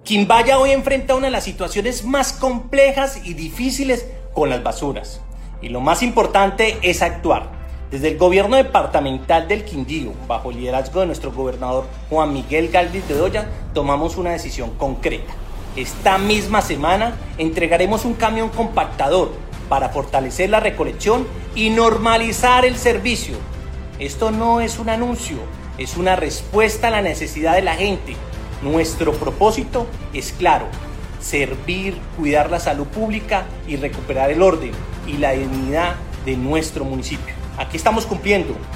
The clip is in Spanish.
Quimbaya hoy enfrenta una de las situaciones más complejas y difíciles con las basuras. Y lo más importante es actuar. Desde el gobierno departamental del Quindío, bajo el liderazgo de nuestro gobernador Juan Miguel Galvis Bedoya, tomamos una decisión concreta. Esta misma semana entregaremos un camión compactador para fortalecer la recolección y normalizar el servicio. Esto no es un anuncio, es una respuesta a la necesidad de la gente. Nuestro propósito es claro: servir, cuidar la salud pública y recuperar el orden y la dignidad de nuestro municipio. Aquí estamos cumpliendo.